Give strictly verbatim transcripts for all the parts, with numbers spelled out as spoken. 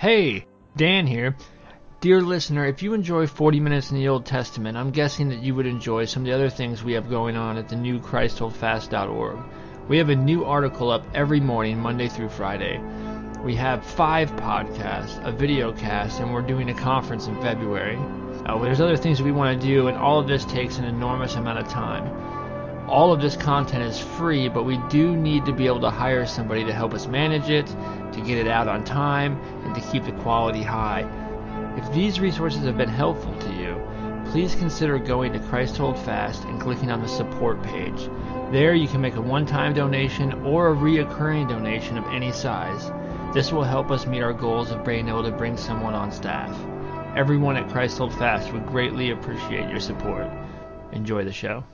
Hey, Dan here. Dear listener, if you enjoy forty Minutes in the Old Testament, I'm guessing that you would enjoy some of the other things we have going on at the new Christ Hold Fast dot org. We have a new article up every morning, Monday through Friday. We have five podcasts, a video cast, and we're doing a conference in February. Uh, there's other things that we want to do, and all of this takes an enormous amount of time. All of this content is free, but we do need to be able to hire somebody to help us manage it, to get it out on time, and to keep the quality high. If these resources have been helpful to you, please consider going to Christ Hold Fast and clicking on the support page. There you can make a one-time donation or a reoccurring donation of any size. This will help us meet our goals of being able to bring someone on staff. Everyone at Christ Hold Fast would greatly appreciate your support. Enjoy the show.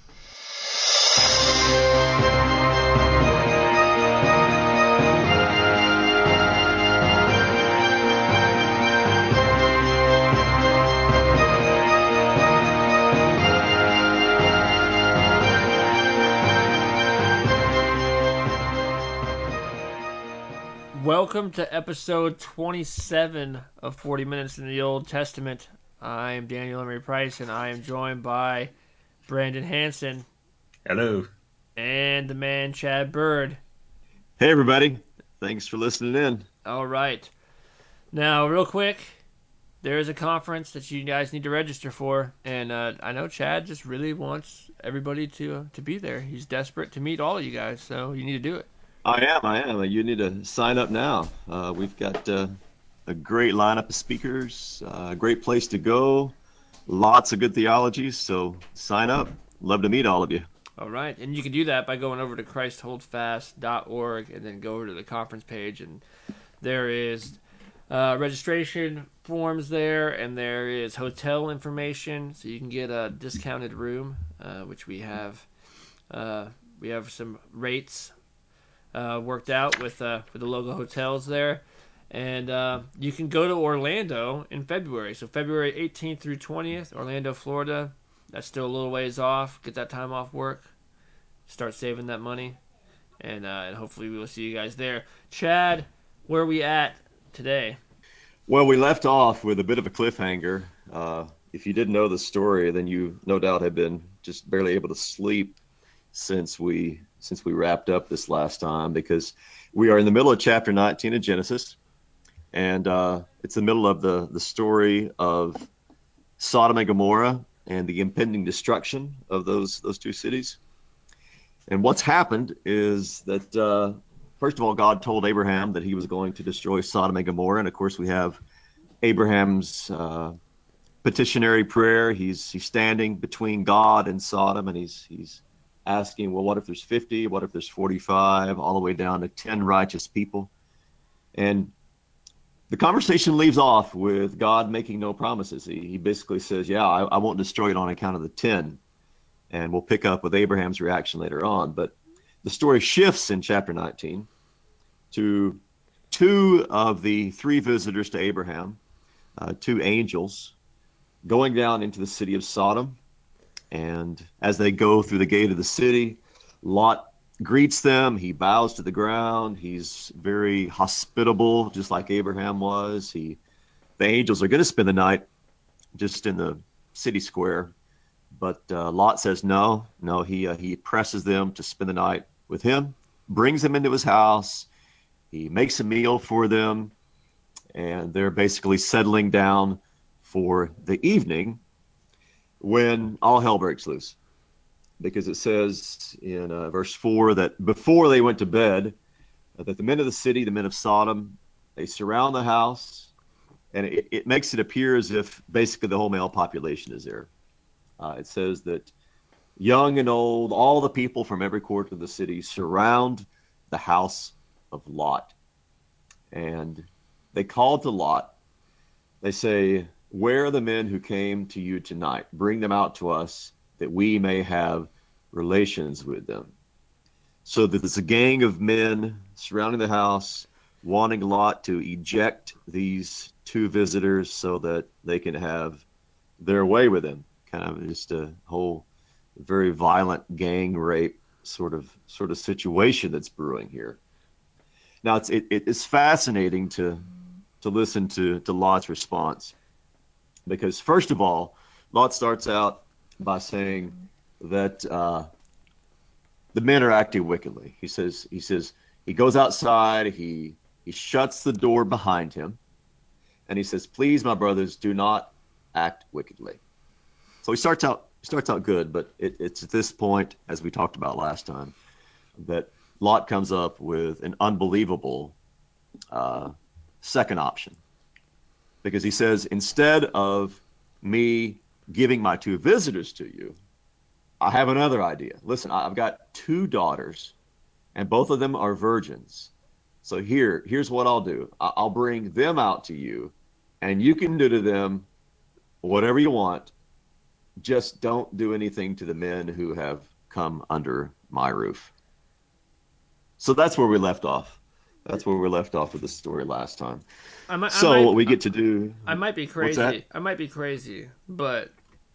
Welcome to episode twenty-seven of forty Minutes in the Old Testament. I am Daniel Emery Price, and I am joined by Brandon Hanson. Hello. And the man Chad Bird. Hey, everybody. Thanks for listening in. All right. Now, real quick, there is a conference that you guys need to register for, and uh, I know Chad just really wants everybody to uh, to be there. He's desperate to meet all of you guys, so you need to do it. I am. I am. You need to sign up now. Uh, we've got uh, a great lineup of speakers, uh, a great place to go, lots of good theologies. So sign up. Love to meet all of you. All right, and you can do that by going over to Christ Hold Fast dot org and then go over to the conference page, and there is uh, registration forms there, and there is hotel information, so you can get a discounted room, uh, which we have. Uh, we have some rates uh, worked out with uh, with the logo hotels there, and uh, you can go to Orlando in February. So February eighteenth through twentieth, Orlando, Florida. That's still a little ways off. Get that time off work. Start saving that money, and uh, and hopefully we will see you guys there. Chad, where are we at today? Well, we left off with a bit of a cliffhanger. Uh, if you didn't know the story, then you no doubt have been just barely able to sleep since we since we wrapped up this last time, because we are in the middle of chapter nineteen of Genesis, and uh, it's the middle of the the story of Sodom and Gomorrah and the impending destruction of those those two cities. And what's happened is that uh, first of all, God told Abraham that he was going to destroy Sodom and Gomorrah, and of course we have Abraham's uh, petitionary prayer. He's he's standing between God and Sodom, and he's he's asking, well, what if there's fifty? What if there's forty-five? All the way down to ten righteous people. And the conversation leaves off with God making no promises. He, he basically says, yeah, I, I won't destroy it on account of the ten. And we'll pick up with Abraham's reaction later on. But the story shifts in chapter nineteen to two of the three visitors to Abraham, uh, two angels, going down into the city of Sodom. And as they go through the gate of the city, Lot greets them. He bows to the ground. He's very hospitable, just like Abraham was. He, the angels are going to spend the night just in the city square, but uh, Lot says no, no. He uh, he presses them to spend the night with him, brings them into his house. He makes a meal for them, and they're basically settling down for the evening when all hell breaks loose. Because it says in uh, verse four that before they went to bed, uh, that the men of the city, the men of Sodom, they surround the house, and it, it makes it appear as if basically the whole male population is there. Uh, it says that young and old, all the people from every quarter of the city surround the house of Lot. And they call to Lot. They say, where are the men who came to you tonight? Bring them out to us that we may have relations with them. So that there's a gang of men surrounding the house, wanting Lot to eject these two visitors so that they can have their way with him. Kind of just a whole very violent gang rape sort of sort of situation that's brewing here. Now it's it, it's fascinating to to listen to to Lot's response. Because first of all, Lot starts out by saying that uh, the men are acting wickedly. He says he says he goes outside, he he shuts the door behind him, and he says, "Please, my brothers, do not act wickedly." So he starts out he starts out good, but it, it's at this point, as we talked about last time, that Lot comes up with an unbelievable uh, second option, because he says, instead of me giving my two visitors to you, I have another idea. Listen, I've got two daughters, and both of them are virgins. So here, here's what I'll do. I'll bring them out to you, and you can do to them whatever you want. Just don't do anything to the men who have come under my roof. So that's where we left off. That's where we left off with the story last time. I might, I So what might, we get to do, I might be what's that? crazy. I might be crazy, but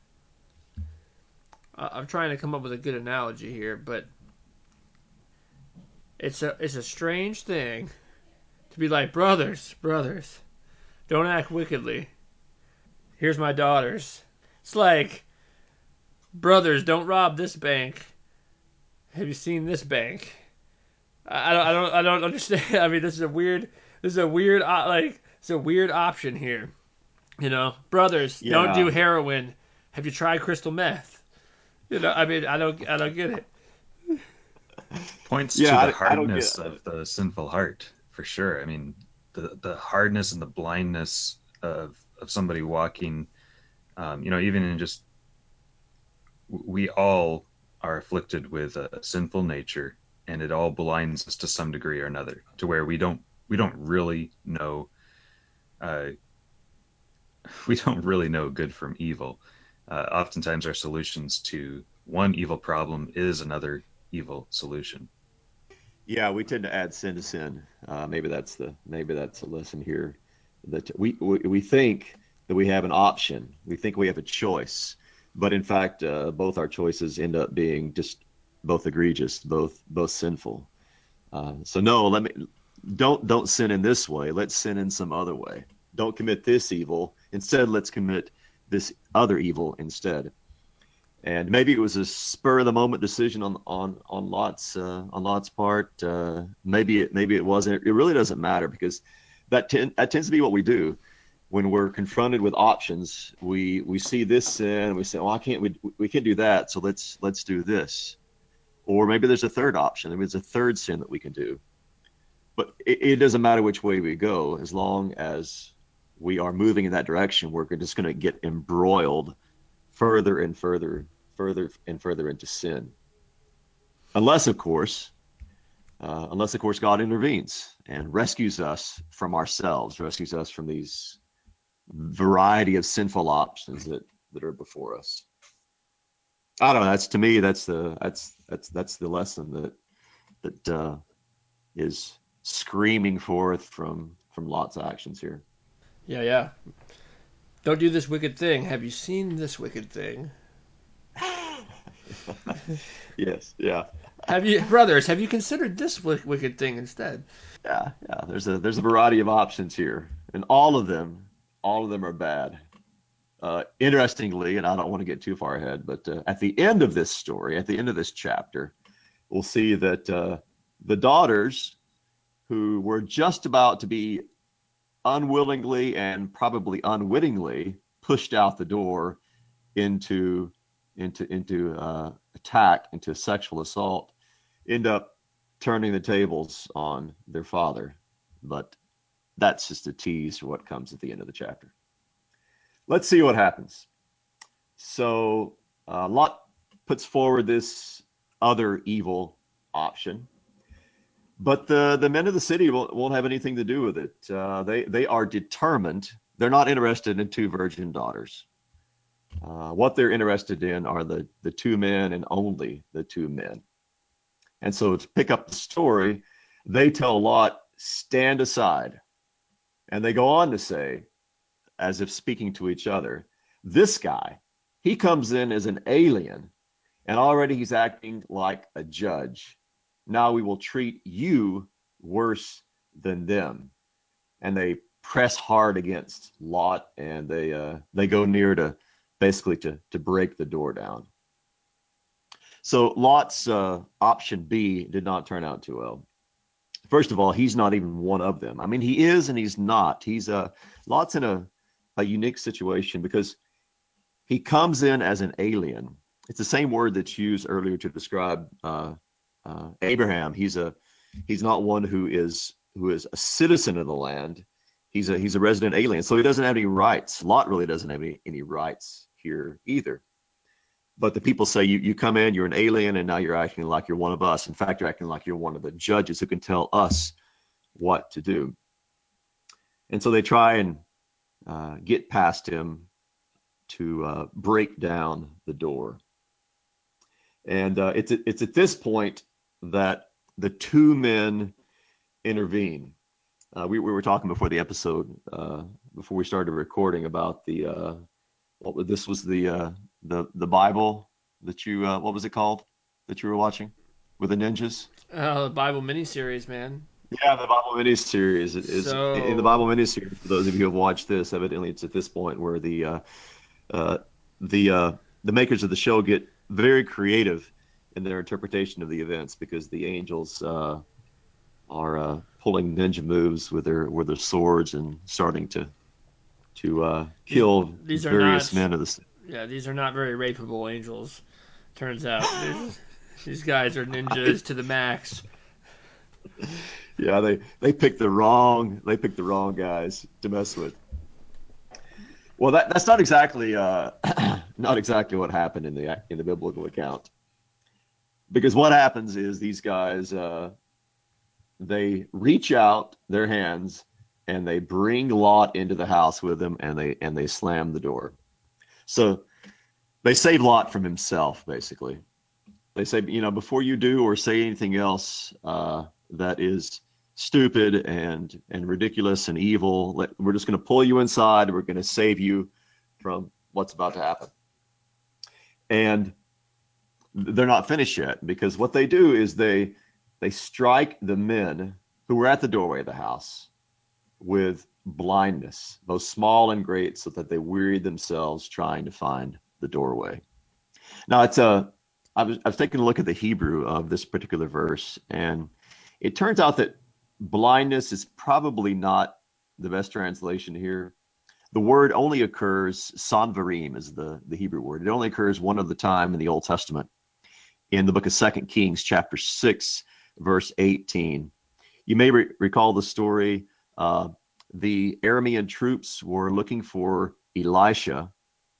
I'm trying to come up with a good analogy here. But it's a, it's a strange thing to be like, brothers, brothers, don't act wickedly. Here's my daughters. It's like, brothers, don't rob this bank. Have you seen this bank? I don't, I don't, I don't understand. I mean, this is a weird, this is a weird, uh, like, it's a weird option here. You know, brothers, don't do Yeah, heroin. Have you tried crystal meth? You know, I mean, I don't, I don't get it. Points to yeah, the I, I don't get hardness of the sinful heart for sure. I mean, the the hardness and the blindness of of somebody walking. Um, you know, even in just we all are afflicted with a, a sinful nature, and it all blinds us to some degree or another, to where we don't we don't really know uh, we don't really know good from evil. Uh, oftentimes, our solutions to one evil problem is another evil solution. Yeah, we tend to add sin to sin. Uh, maybe that's the maybe that's a lesson here, that we, we we think that we have an option. We think we have a choice, but in fact, uh, both our choices end up being just both egregious, both both sinful. Uh, so no, let me don't don't sin in this way. Let's sin in some other way. Don't commit this evil. Instead, let's commit this other evil instead. And maybe it was a spur of the moment decision on on on Lot's uh, on Lot's part. Uh, maybe it maybe it wasn't. It really doesn't matter, because that ten, that tends to be what we do when we're confronted with options. We we see this sin, and we say, "Well, I can't. We we can't do that. So let's let's do this." Or maybe there's a third option. Maybe there's a third sin that we can do. But it, it doesn't matter which way we go, as long as we are moving in that direction. We're just going to get embroiled further and further, further and further into sin. Unless, of course, uh, unless of course God intervenes and rescues us from ourselves, rescues us from these variety of sinful options that that are before us. I don't know. That's, to me, that's the that's that's that's the lesson that that uh, is screaming forth from from Lot's actions here. Yeah, yeah. Don't do this wicked thing. Have you seen this wicked thing? Yes, yeah, Have you, brothers? Have you considered this wicked thing instead? yeah, yeah. There's a there's a variety of options here, and all of them, all of them are bad. Uh, interestingly, and I don't want to get too far ahead, but uh, at the end of this story, at the end of this chapter, we'll see that uh, the daughters, who were just about to be unwillingly and probably unwittingly pushed out the door into into into uh, attack, into sexual assault, end up turning the tables on their father. But that's just a tease for what comes at the end of the chapter. Let's see what happens. So uh, Lot puts forward this other evil option, but the the men of the city won't, won't have anything to do with it. Uh, they they are determined. They're not interested in two virgin daughters. Uh, what they're interested in are the the two men, and only the two men. And so, to pick up the story, they tell Lot, "Stand aside," and they go on to say, as if speaking to each other, "This guy, he comes in as an alien, and already he's acting like a judge. Now we will treat you worse than them." And they press hard against Lot, and they uh, they go near to basically to to break the door down. So Lot's uh, option B did not turn out too well. First of all, he's not even one of them. I mean, he is and he's not. He's uh, Lot's in a a unique situation because he comes in as an alien. It's the same word that's used earlier to describe uh, uh, Abraham. He's a he's not one who is who is a citizen of the land. He's a he's a resident alien, so he doesn't have any rights. Lot really doesn't have any, any rights here either. But the people say you you come in, you're an alien, and now you're acting like you're one of us. In fact, you're acting like you're one of the judges who can tell us what to do. And so they try and uh, get past him to uh, break down the door. And uh, it's it's at this point that the two men intervene. Uh, we, we were talking before the episode, uh, before we started recording, about the uh, what was this was the uh, the the Bible that you uh, what was it called that you were watching with the ninjas? Uh, the Bible miniseries, man. Yeah, the Bible miniseries is in the So Bible miniseries. For those of you who have watched this, evidently it's at this point where the uh, uh, the uh, the makers of the show get very creative in their interpretation of the events because the angels uh, are uh, pulling ninja moves with their with their swords and starting to to uh, these kill these are various not men of the. yeah these are not very rapeable angels. Turns out these these guys are ninjas to the max. Yeah, they they picked the wrong they picked the wrong guys to mess with. Well, that that's not exactly uh, not exactly what happened in the in the biblical account. Because what happens is these guys uh, they reach out their hands and they bring Lot into the house with them, and they and they slam the door. So they save Lot from himself, basically. They say, you know, before you do or say anything else uh, that is stupid and and ridiculous and evil, let, we're just going to pull you inside. We're going to save you from what's about to happen. And they're not finished yet, because what they do is they they strike the men who were at the doorway of the house with blindness, both small and great, so that they wearied themselves trying to find the doorway. Now, it's a I was I was taking a look at the Hebrew of this particular verse, and it turns out that blindness is probably not the best translation here. The word only occurs, sanvarim is the, the Hebrew word. It only occurs one other time in the Old Testament, in the book of Second Kings, chapter six, verse eighteen. You may re- recall the story. Uh, the Aramean troops were looking for Elisha,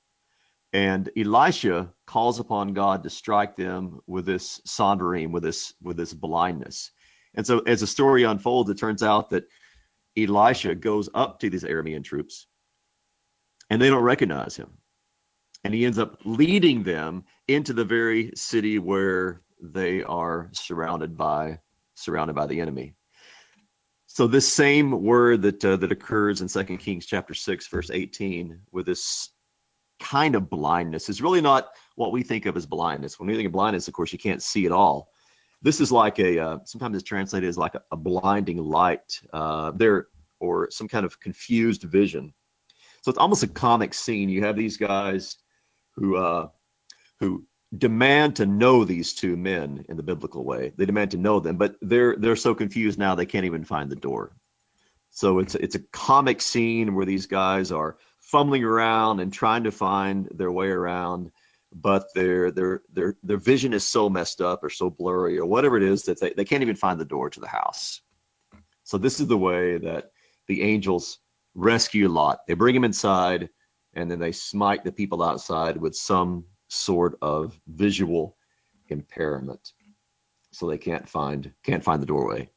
and Elisha calls upon God to strike them with this sanvarim, with this with this blindness. And so, as the story unfolds, it turns out that Elisha goes up to these Aramean troops, and they don't recognize him. And he ends up leading them into the very city where they are surrounded by surrounded by the enemy. So this same word that uh, that occurs in Second Kings chapter six, verse eighteen, with this kind of blindness, is really not what we think of as blindness. When we think of blindness, of course, you can't see at all. This is like a uh, sometimes it's translated as like a, a blinding light uh, there, or some kind of confused vision. So it's almost a comic scene. You have these guys who uh, who demand to know these two men in the biblical way. They demand to know them, but they're they're so confused now they can't even find the door. So it's it's a comic scene where these guys are fumbling around and trying to find their way around, but their their their their vision is so messed up or so blurry or whatever it is that they, they can't even find the door to the house. So this is the way that the angels rescue Lot. They bring him inside, and then they smite the people outside with some sort of visual impairment, so they can't find can't find the doorway.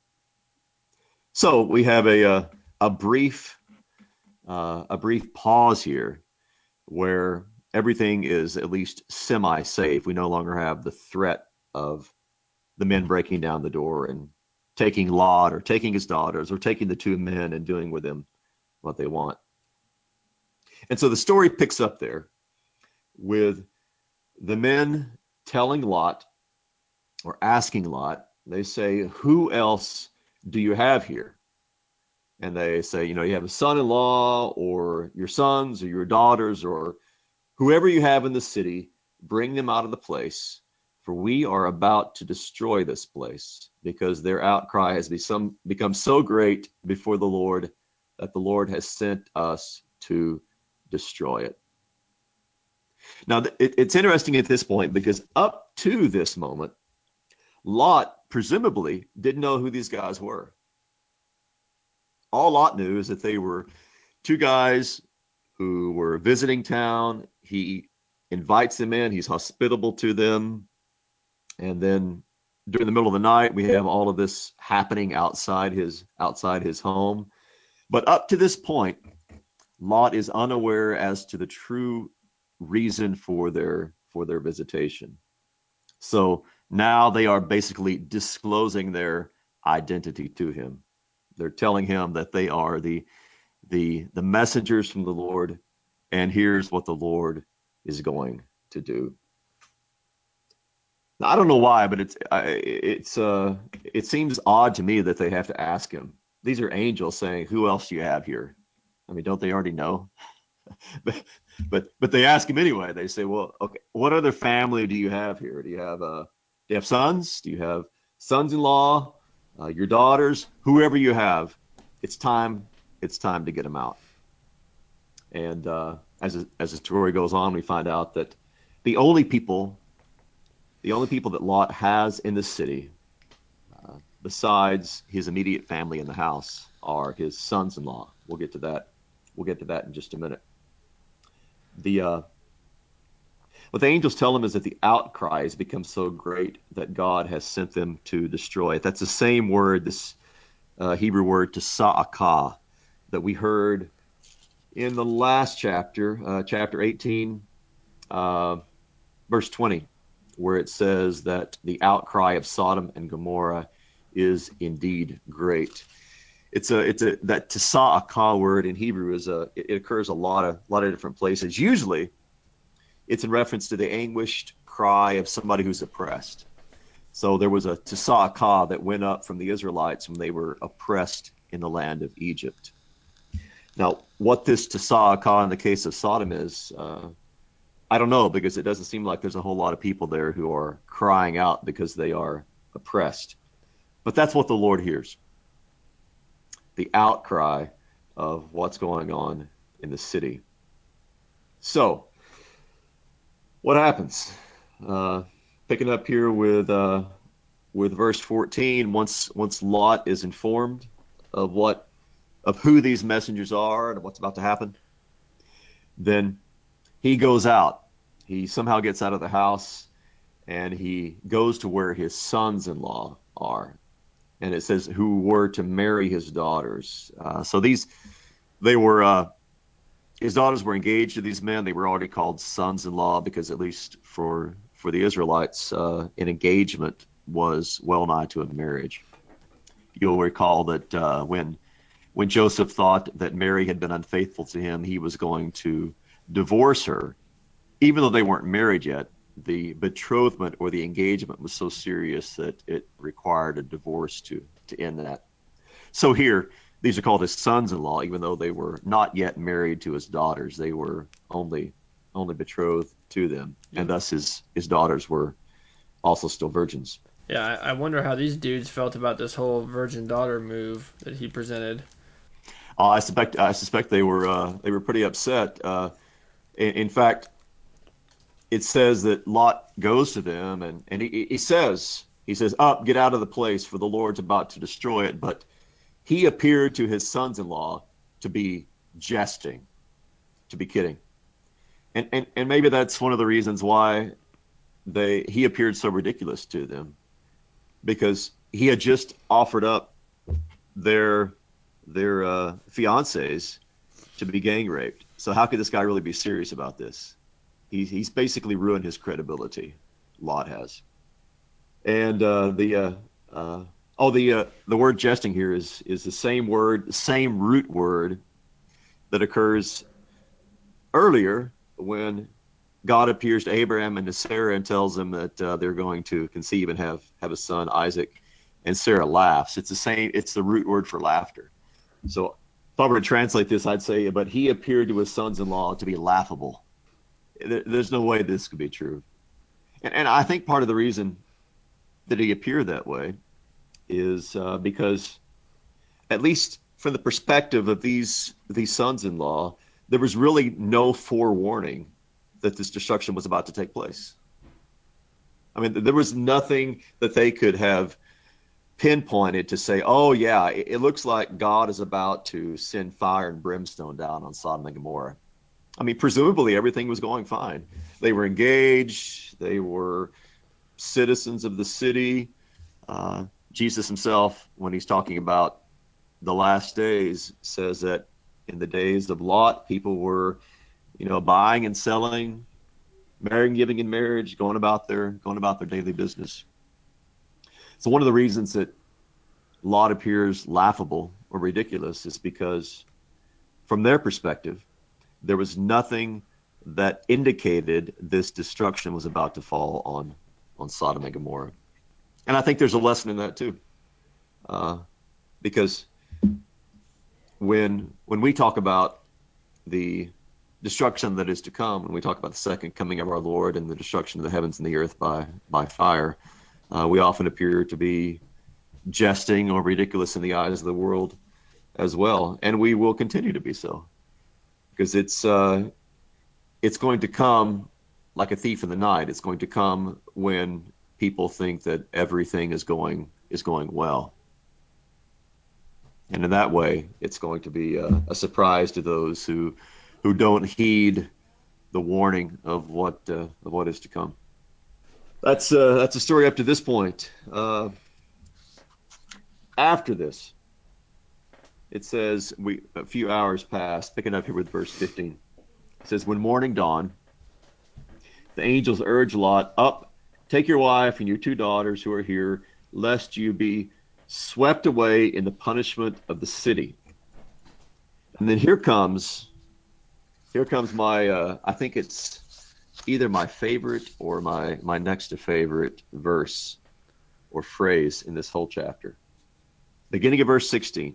So we have a a, a brief uh, a brief pause here where everything is at least semi-safe. We no longer have the threat of the men breaking down the door and taking Lot or taking his daughters or taking the two men and doing with them what they want. And so the story picks up there with the men telling Lot, or asking Lot, they say, "Who else do you have here?" and they say, you know, you have a son-in-law or your sons or your daughters or whoever you have in the city, bring them out of the place, for we are about to destroy this place, because their outcry has become, become so great before the Lord that the Lord has sent us to destroy it. Now, it, it's interesting at this point because up to this moment, Lot presumably didn't know who these guys were. All Lot knew is that they were two guys who were visiting town. He invites them in, he's hospitable to them. And then during the middle of the night, we have all of this happening outside his outside his home. But up to this point, Lot is unaware as to the true reason for their for their visitation. So now they are basically disclosing their identity to him. They're telling him that they are the the the messengers from the Lord, and here's what the Lord is going to do. Now, I don't know why, but it's it's uh it seems odd to me that they have to ask him. These are angels saying, "Who else do you have here?" I mean, don't they already know? but but but they ask him anyway. They say, "Well, okay, what other family do you have here? Do you have uh do you have sons? Do you have sons-in-law? Uh, your daughters? Whoever you have, it's time. It's time to get them out." And uh, as as the story goes on, we find out that the only people the only people that Lot has in the city, uh, besides his immediate family in the house, are his sons-in-law. We'll get to that. We'll get to that in just a minute. The uh, what the angels tell him is that the outcry has become so great that God has sent them to destroy it. That's the same word, this uh, Hebrew word, tesa'akah, that we heard in the last chapter, uh, chapter eighteen, uh, verse twenty, where it says that the outcry of Sodom and Gomorrah is indeed great. It's a it's a that tesa'akah word in Hebrew is a it occurs a lot of a lot of different places. Usually, it's in reference to the anguished cry of somebody who's oppressed. So there was a tesa'akah that went up from the Israelites when they were oppressed in the land of Egypt. Now, what this tesa'akah in the case of Sodom is, uh, I don't know, because it doesn't seem like there's a whole lot of people there who are crying out because they are oppressed. But that's what the Lord hears, the outcry of what's going on in the city. So, what happens? Uh, picking up here with uh, with verse fourteen, once once Lot is informed of what of who these messengers are and what's about to happen, then he goes out. He somehow gets out of the house and he goes to where his sons-in-law are. And it says who were to marry his daughters. Uh, so these they were uh, his daughters were engaged to these men. They were already called sons-in-law because at least for for the Israelites, uh, an engagement was well nigh to a marriage. You'll recall that uh, when when Joseph thought that Mary had been unfaithful to him, he was going to divorce her, even though they weren't married yet. The betrothment or the engagement was so serious that it required a divorce to to end that. So here, these are called his sons-in-law, even though they were not yet married to his daughters. They were only only betrothed to them, and thus his his daughters were also still virgins. Yeah, I, I wonder how these dudes felt about this whole virgin daughter move that he presented. Uh, I suspect I suspect they were uh, they were pretty upset. Uh, in, in fact, it says that Lot goes to them and and he, he says he says, "Up, get out of the place, for the Lord's about to destroy it." But he appeared to his sons-in-law to be jesting, to be kidding. And, and and maybe that's one of the reasons why they he appeared so ridiculous to them, because he had just offered up their their uh, fiancés to be gang raped. So how could this guy really be serious about this? He's he's basically ruined his credibility. Lot has. And uh, the uh, uh, oh the uh, the word jesting here is is the same word, the same root word that occurs earlier when God appears to Abraham and to Sarah and tells them that uh, they're going to conceive and have have a son, Isaac, and Sarah laughs. It's the same. It's the root word for laughter. So I were to translate this, I'd say, but he appeared to his sons-in-law to be laughable. There, there's no way this could be true. And, and I think part of the reason that he appeared that way is uh, because, at least from the perspective of these these sons-in-law, there was really no forewarning that this destruction was about to take place. I mean, there was nothing that they could have pinpointed to say, oh, yeah, it, it looks like God is about to send fire and brimstone down on Sodom and Gomorrah. I mean, presumably everything was going fine. They were engaged. They were citizens of the city. Uh, Jesus himself, when he's talking about the last days, says that in the days of Lot, people were, you know, buying and selling, marrying, giving in marriage, going about their going about their daily business. So one of the reasons that Lot appears laughable or ridiculous is because, from their perspective, there was nothing that indicated this destruction was about to fall on on Sodom and Gomorrah. And I think there's a lesson in that too, uh, because when when we talk about the destruction that is to come, when we talk about the second coming of our Lord and the destruction of the heavens and the earth by by fire, uh, we often appear to be jesting or ridiculous in the eyes of the world as well, and we will continue to be so, because it's uh, it's going to come like a thief in the night. It's going to come when people think that everything is going is going well, and in that way, it's going to be a, a surprise to those who who don't heed the warning of what uh, of what is to come. That's uh, that's a story up to this point. Uh, after this, it says we a few hours passed. Picking up here with verse fifteen, it says, "When morning dawned, the angels urged Lot, 'Up, take your wife and your two daughters who are here, lest you be swept away in the punishment of the city.'" And then here comes here comes my uh, I think it's either my favorite or my my next to favorite verse or phrase in this whole chapter. Beginning of verse sixteen.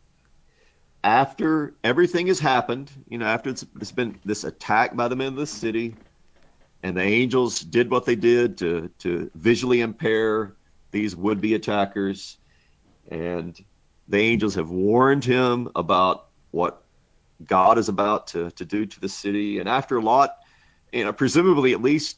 After everything has happened, you know, after it's, it's been this attack by the men of the city, and the angels did what they did to to visually impair these would-be attackers, and the angels have warned him about what God is about to to do to the city. And after Lot, you know, presumably at least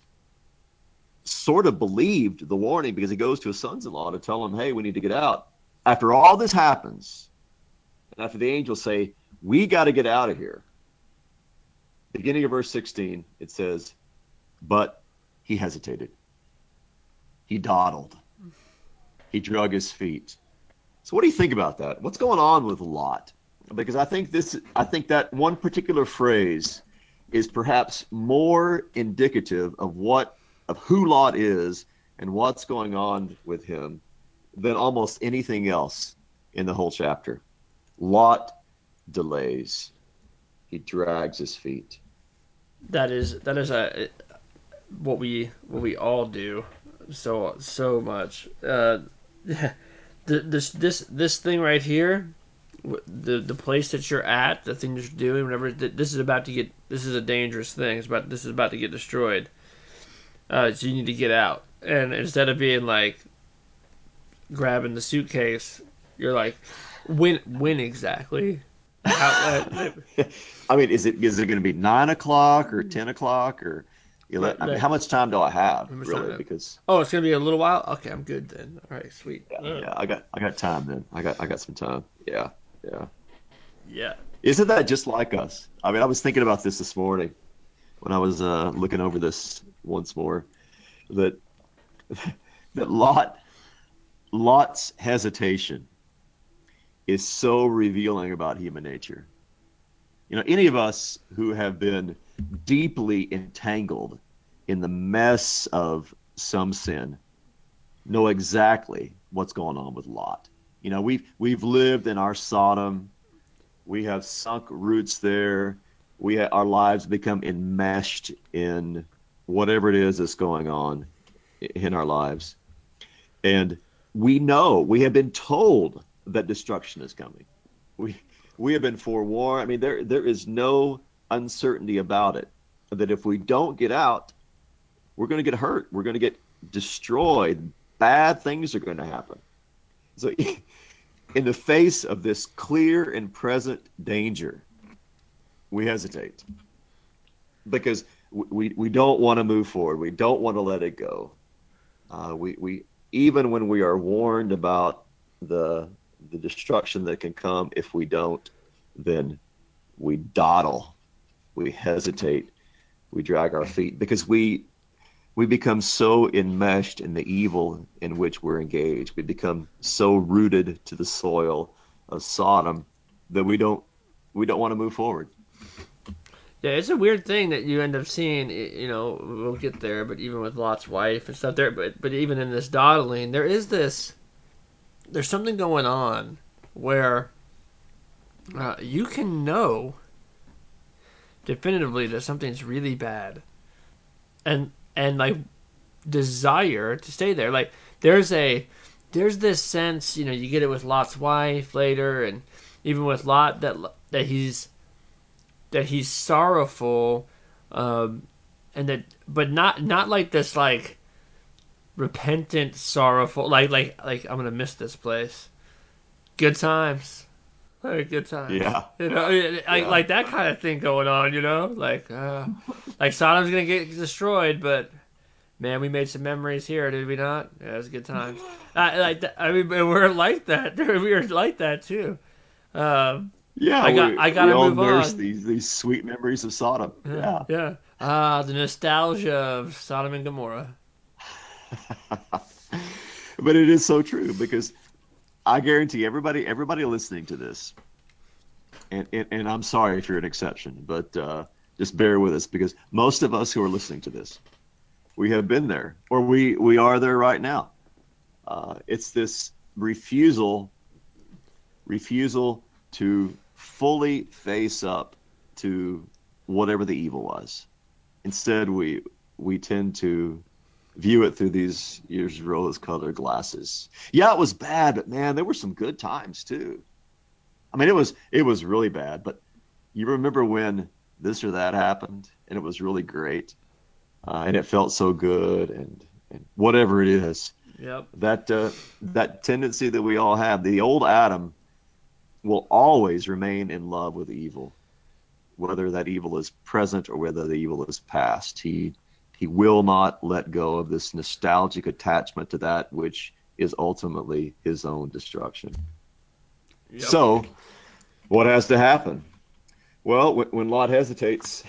sort of believed the warning, because he goes to his sons-in-law to tell them, hey, we need to get out. After all this happens, and after the angels say, we got to get out of here, beginning of verse sixteen, it says, but he hesitated. He dawdled. He drug his feet. So what do you think about that? What's going on with Lot? Because I think this, I think that one particular phrase is perhaps more indicative of what, of who Lot is and what's going on with him than almost anything else in the whole chapter. Lot delays. He drags his feet. That is that is a what we what we all do so so much. Uh, this this this thing right here, the the place that you're at, the thing that you're doing, whatever. This is about to get. This is a dangerous thing. It's about this is about to get destroyed. Uh, so you need to get out. And instead of being like grabbing the suitcase, you're like, when when exactly? How, uh, I mean, is it is it going to be nine o'clock or ten o'clock or eleven? I mean, how much time do I have really? Because oh, it's gonna be a little while. Okay, I'm good then. All right, sweet. yeah, yeah, I got I got time then. I got I got some time. Yeah, yeah, yeah. Isn't that just like us? I mean, I was thinking about this this morning when I was uh, looking over this once more. That that Lot Lot's hesitation is so revealing about human nature. You know, any of us who have been deeply entangled in the mess of some sin know exactly what's going on with Lot. You know, we've we've lived in our Sodom. We have sunk roots there. We ha- our lives become enmeshed in whatever it is that's going on in our lives. And we know, we have been told that destruction is coming. We We have been forewarned. I mean, there there is no uncertainty about it. That if we don't get out, we're going to get hurt. We're going to get destroyed. Bad things are going to happen. So, in the face of this clear and present danger, we hesitate because we we don't want to move forward. We don't want to let it go. Uh, we we even when we are warned about the the destruction that can come if we don't, then we dawdle, we hesitate, we drag our feet because we we become so enmeshed in the evil in which we're engaged. We become so rooted to the soil of Sodom that we don't we don't want to move forward. Yeah, it's a weird thing that you end up seeing. You know, we'll get there, but even with Lot's wife and stuff there, but but even in this dawdling, there is this. There's something going on where uh, you can know definitively that something's really bad, and and like desire to stay there. Like there's a there's this sense, you know, you get it with Lot's wife later, and even with Lot that that he's that he's sorrowful, um, and that but not not like this like repentant sorrowful like like like I'm gonna miss this place. Good times. Like good times, Yeah, you know, like yeah, like that kind of thing going on, you know, like uh, like Sodom's gonna get destroyed, but man, we made some memories here, did we not? Yeah, it was good times. I like that. I mean, we're like that. We were like that too. Um, yeah. I got We I we gotta all move nurse on. these these sweet memories of Sodom. Yeah, Yeah. yeah. Ah, the nostalgia of Sodom and Gomorrah. But it is so true because I guarantee everybody everybody listening to this, and, and, and I'm sorry if you're an exception, but uh, just bear with us because most of us who are listening to this, we have been there or we we are there right now. Uh, it's this refusal refusal to fully face up to whatever the evil was. Instead, we we tend to view it through these years rose-colored glasses. Yeah, it was bad, but man, there were some good times too. I mean, it was it was really bad, but you remember when this or that happened, and it was really great, uh, and it felt so good, and and whatever it is, Yep. that uh, that tendency that we all have, the old Adam will always remain in love with evil, whether that evil is present or whether the evil is past. He he will not let go of this nostalgic attachment to that which is ultimately his own destruction. Yep. So, what has to happen? Well, when, when Lot hesitates,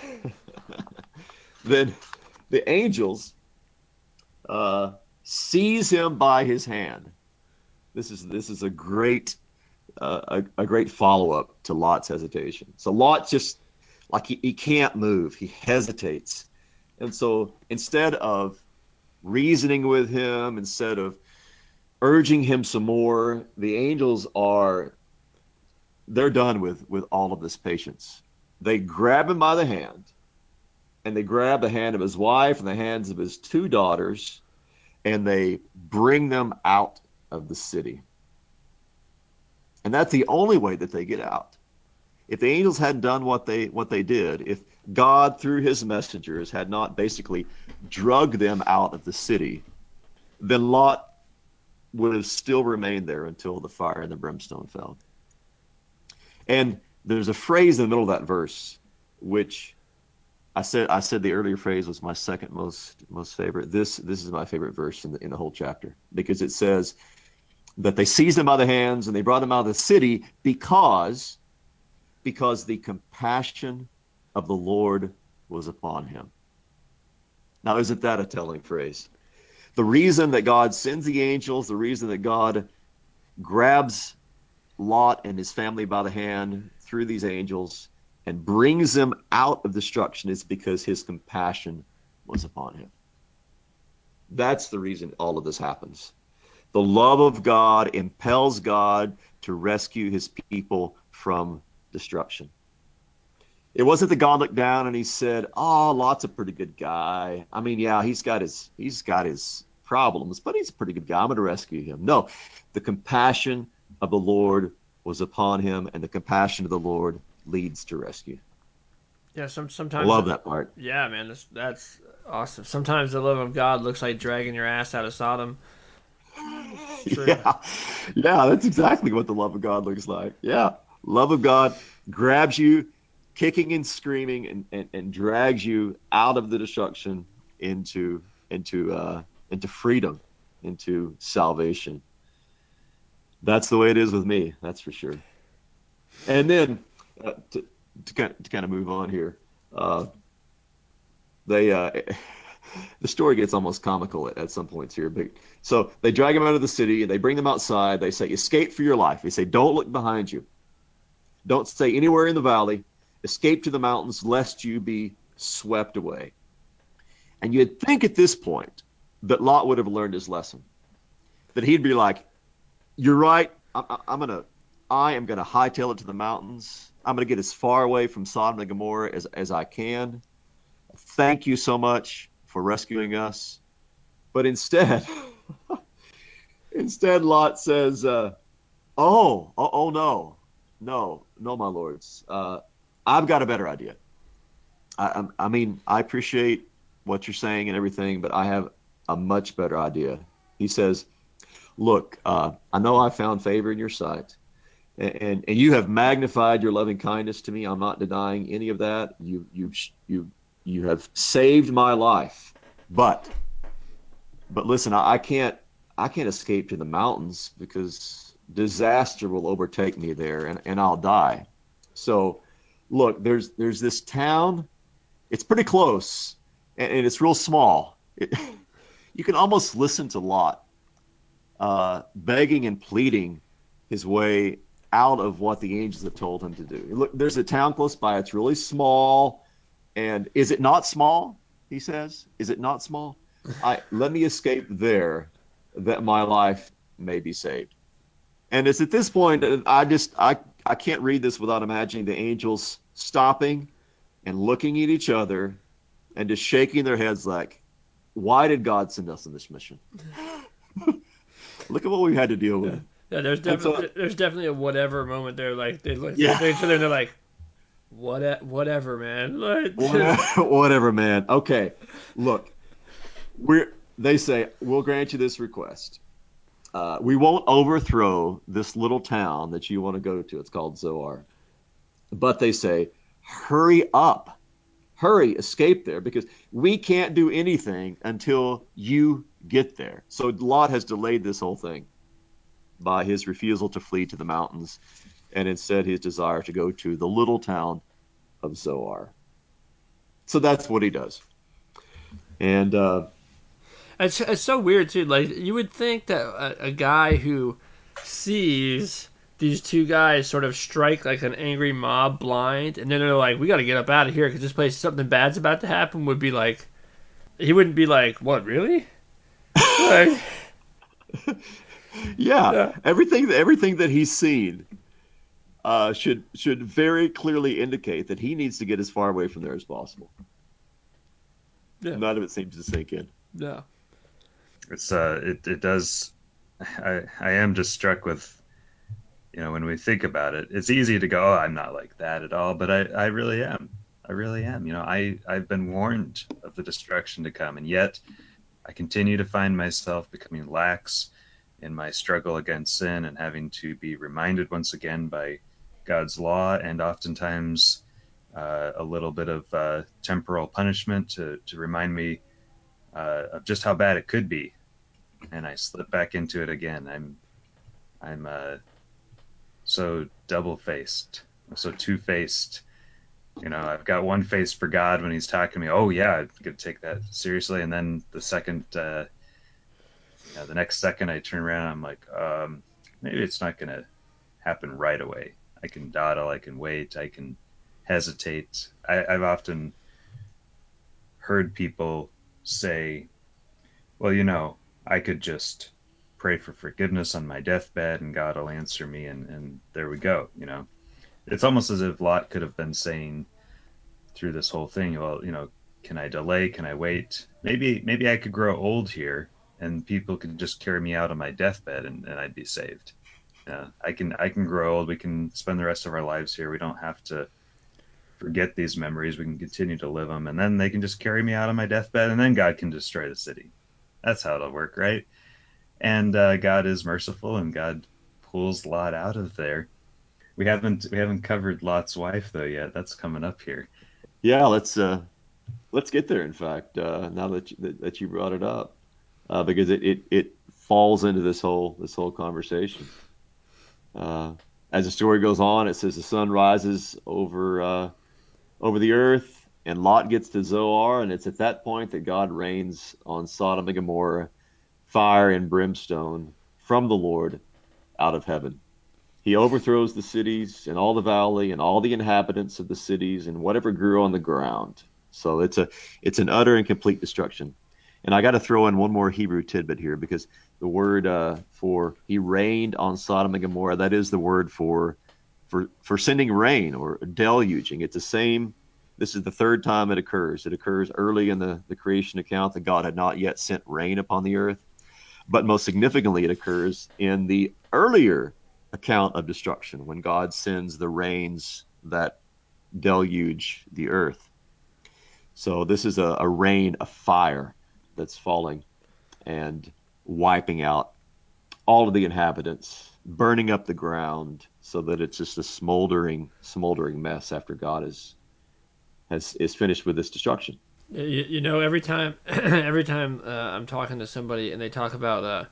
then the angels uh, seize him by his hand. This is this is a great uh, a, a great follow up to Lot's hesitation. So Lot just like he, he can't move. He hesitates. And so instead of reasoning with him, instead of urging him some more, the angels are they're done with with all of this patience. They grab him by the hand and they grab the hand of his wife and the hands of his two daughters and they bring them out of the city. And that's the only way that they get out. If the angels hadn't done what they what they did, if God through his messengers had not basically drugged them out of the city, then Lot would have still remained there until the fire and the brimstone fell. And there's a phrase in the middle of that verse, which I said I said the earlier phrase was my second most most favorite. This this is my favorite verse in the in the whole chapter because it says that they seized him by the hands and they brought him out of the city because because the compassion of the Lord was upon him. Now, isn't that a telling phrase? The reason that God sends the angels, the reason that God grabs Lot and his family by the hand through these angels and brings them out of destruction is because his compassion was upon him. That's the reason all of this happens. The love of God impels God to rescue his people from destruction. It wasn't that God looked down and he said, "Oh, Lot's a pretty good guy. I mean, yeah, he's got his he's got his problems, but he's a pretty good guy. I'm going to rescue him." No, the compassion of the Lord was upon him, and the compassion of the Lord leads to rescue. Yeah, some I sometimes, love that part. yeah, man, that's that's awesome. Sometimes the love of God looks like dragging your ass out of Sodom. It's true. Yeah, yeah, that's exactly what the love of God looks like. Yeah, love of God grabs you, kicking and screaming, and and, and drags you out of the destruction into into uh, into freedom, into salvation. That's the way it is with me. That's for sure. And then uh, to to kind of, to kind of move on here, uh, they uh, the story gets almost comical at, at some points here. But so they drag him out of the city and they bring them outside. They say, "Escape for your life." They say, "Don't look behind you. Don't stay anywhere in the valley. Escape to the mountains, lest you be swept away." And you'd think at this point that Lot would have learned his lesson. That he'd be like, "You're right. I, I'm gonna, I am gonna hightail it to the mountains. I'm gonna get as far away from Sodom and Gomorrah as as I can. Thank you so much for rescuing us." But instead, instead, Lot says, uh, "Oh, oh, oh no, no, no, my lords. Uh, I've got a better idea. I, I, I mean, I appreciate what you're saying and everything, but I have a much better idea." He says, "Look, uh, I know I found favor in your sight, and, and and you have magnified your loving kindness to me. I'm not denying any of that. You you you you have saved my life, but but listen, I, I can't I can't escape to the mountains because disaster will overtake me there, and, and I'll die. So look, there's there's this town. It's pretty close, and, and it's real small. It, you can almost listen to Lot uh, begging and pleading his way out of what the angels have told him to do. Look, there's a town close by. It's really small. And is it not small? He says, "Is it not small? I let me escape there that my life may be saved." And it's at this point that I just I I can't read this without imagining the angels stopping and looking at each other and just shaking their heads like, why did God send us on this mission? Look at what we had to deal Yeah, with. yeah. There's And definitely so, there's definitely a whatever moment there. Like they look, they look yeah, at each other and they're like, what, whatever, man. Like, whatever, whatever, man. Okay, look, we're they say we'll grant you this request. Uh, we won't overthrow this little town that you want to go to. It's called Zoar. But they say, hurry up, hurry, escape there because we can't do anything until you get there. So Lot has delayed this whole thing by his refusal to flee to the mountains and instead his desire to go to the little town of Zoar. So that's what he does. And uh, it's it's so weird too. Like you would think that a, a guy who sees these two guys sort of strike like an angry mob blind, and then they're like, "We got to get up out of here because this place something bad's about to happen." Would be like, he wouldn't be like, "What really?" Like, yeah, yeah, everything everything that he's seen uh, should should very clearly indicate that he needs to get as far away from there as possible. yeah, None of it seems to sink in. yeah. It's uh, it it does. I I am just struck with, you know, when we think about it, it's easy to go, oh, I'm not like that at all, but I I really am. I really am. You know, I I've been warned of the destruction to come, and yet I continue to find myself becoming lax in my struggle against sin and having to be reminded once again by God's law and oftentimes uh, a little bit of uh, temporal punishment to, to remind me uh, of just how bad it could be. And I slip back into it again. I'm I'm uh, so double faced. I'm so two faced. You know, I've got one face for God when He's talking to me. Oh yeah, I'm gonna take that seriously. And then the second uh, you know, the next second I turn around, I'm like, um, maybe it's not going to happen right away. I can dawdle, I can wait, I can hesitate. I, I've often heard people say, well, you know, I could just pray for forgiveness on my deathbed and God will answer me, and, and there we go. You know, it's almost as if Lot could have been saying through this whole thing, well, you know, can I delay? Can I wait? Maybe, maybe I could grow old here and people could just carry me out on my deathbed and, and I'd be saved. Yeah, I can I can grow old. We can spend the rest of our lives here. We don't have to forget these memories. We can continue to live them, and then they can just carry me out on my deathbed, and then God can destroy the city. That's how it'll work, right? And uh, God is merciful, and God pulls Lot out of there. We haven't we haven't covered Lot's wife though yet. That's coming up here. Yeah, let's uh, let's get there. In fact, uh, now that you, that, that you brought it up, uh, because it, it it falls into this whole this whole conversation. Uh, as the story goes on, it says the sun rises over uh, over the earth, and Lot gets to Zoar, and it's at that point that God rains on Sodom and Gomorrah fire and brimstone from the Lord out of heaven. He overthrows the cities and all the valley and all the inhabitants of the cities and whatever grew on the ground. So it's a it's an utter and complete destruction. And I got to throw in one more Hebrew tidbit here because the word uh, for he rained on Sodom and Gomorrah, that is the word for for for sending rain or deluging. It's the same. This is the third time it occurs. It occurs early in the, the creation account that God had not yet sent rain upon the earth. But most significantly, it occurs in the earlier account of destruction when God sends the rains that deluge the earth. So this is a, a rain of fire that's falling and wiping out all of the inhabitants, burning up the ground so that it's just a smoldering, smoldering mess after God is has is finished with this destruction. You, you know, every time, every time uh, I'm talking to somebody and they talk about, uh,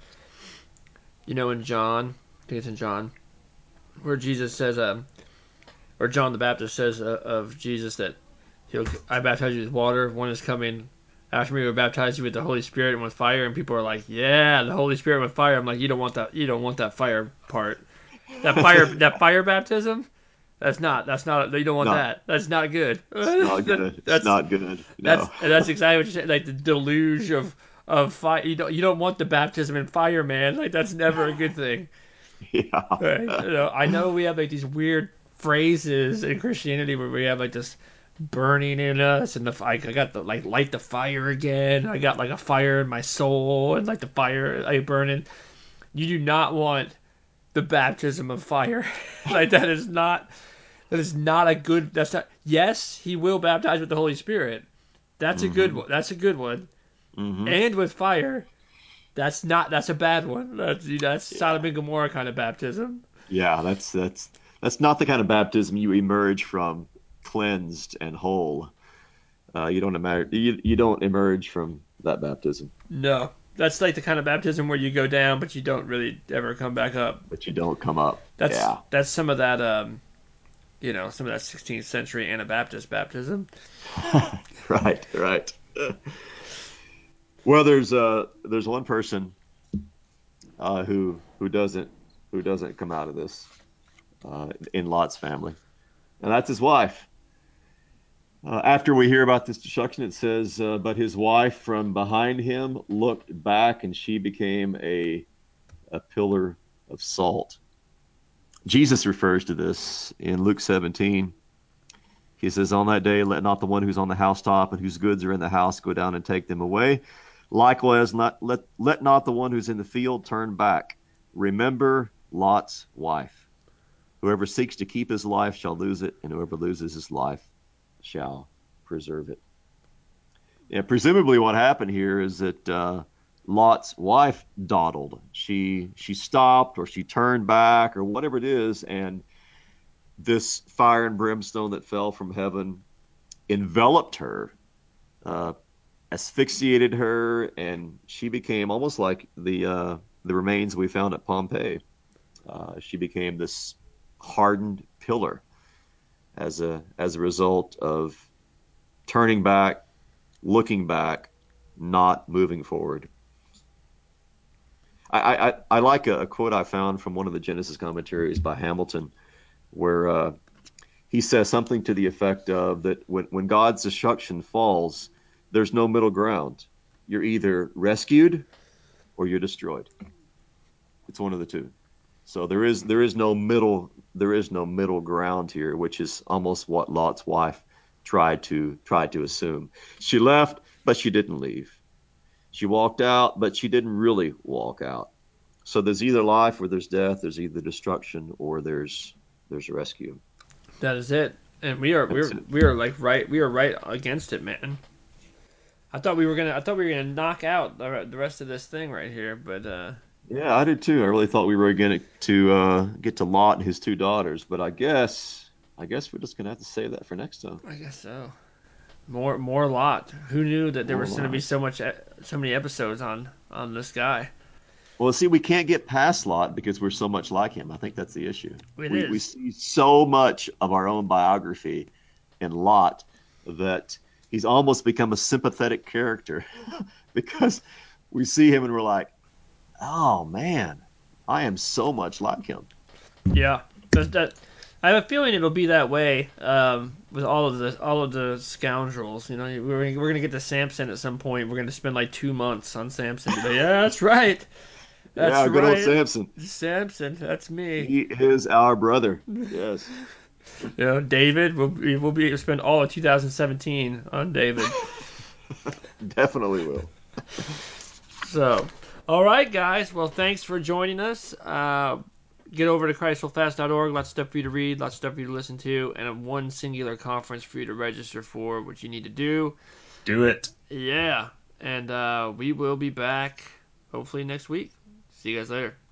you know, in John, I think it's in John, where Jesus says, um, or John the Baptist says uh, of Jesus that he'll, I baptize you with water. One is coming after me, will baptize you with the Holy Spirit and with fire. And people are like, yeah, the Holy Spirit with fire. I'm like, you don't want that. You don't want that fire part. That fire, that fire baptism. That's not. That's not. You don't want not that. That's not good. it's not that, good. It's that's not good. that's No. that's exactly what you're saying. Like the deluge of of fire. You don't you don't want the baptism in fire, man. Like that's never a good thing. Yeah. Right? You know, I know we have like these weird phrases in Christianity where we have like this burning in us, and the I got the like light the fire again. I got like a fire in my soul, and like the fire like burning. You do not want the baptism of fire. Like that is not that is not a good. That's not. Yes, he will baptize with the Holy Spirit. That's a good hmm one. That's a good one. hmm And with fire, that's not. That's a bad one. That's that's Sodom Yeah. and Gomorrah kind of baptism. Yeah, that's that's that's not the kind of baptism you emerge from cleansed and whole. Uh, you don't emerge you, you don't emerge from that baptism, No, that's like the kind of baptism where you go down, but you don't really ever come back up. but you don't come up. That's Yeah. that's some of that. Um, you know, some of that sixteenth century Anabaptist baptism. Right, right. Well, there's uh there's one person uh who who doesn't who doesn't come out of this uh in Lot's family. And that's his wife. Uh, after we hear about this destruction, it says, uh, but his wife from behind him looked back and she became a, a pillar of salt. Jesus refers to this in Luke seventeen. He says, on that day, let not the one who's on the housetop and whose goods are in the house go down and take them away. Likewise, not, let, let not the one who's in the field turn back. Remember Lot's wife. Whoever seeks to keep his life shall lose it, and whoever loses his life shall preserve it. Yeah, presumably what happened here is that uh, Lot's wife dawdled. She she stopped or she turned back or whatever it is, and this fire and brimstone that fell from heaven enveloped her, uh, asphyxiated her, and she became almost like the uh, the remains we found at Pompeii. Uh, she became this hardened pillar as a as a result of turning back, looking back, not moving forward. I, I, I like a, a quote I found from one of the Genesis commentaries by Hamilton, where uh, he says something to the effect of that when, when God's destruction falls, there's no middle ground. You're either rescued or you're destroyed. It's one of the two. So there is there is no middle there is no middle ground here, which is almost what Lot's wife tried to tried to assume. She left, but she didn't leave. She walked out, but she didn't really walk out. So there's either life or there's death. There's either destruction or there's there's rescue. That is it. And we are we're That's it. we are like right we are right against it, man. I thought we were gonna I thought we were gonna knock out the the rest of this thing right here, but uh, Yeah, I did too. I really thought we were going to uh, get to Lot and his two daughters, but I guess I guess we're just gonna have to save that for next time. I guess so. More more Lot. Who knew that there More was gonna be Lot. so much e- so many episodes on on this guy? Well, see, we can't get past Lot because we're so much like him. I think that's the issue. It We we is. see so much of our own biography in Lot that he's almost become a sympathetic character because we see him and we're like, oh man, I am so much like him. Yeah. That, that I have a feeling it'll be that way um, with all of the all of the scoundrels. You know, we're we're gonna get to Samson at some point. We're gonna spend like two months on Samson. Be like, yeah, that's right. That's Yeah, good old right. Samson. Samson, that's me. He is our brother. Yes, You know, David. We'll be, we'll be spend all of two thousand seventeen on David. definitely will. So, all right, guys. Well, thanks for joining us. Uh, get over to christ will fast dot org. Lots of stuff for you to read, lots of stuff for you to listen to, and one singular conference for you to register for, which you need to do. Do it. Yeah. And uh, we will be back hopefully next week. See you guys later.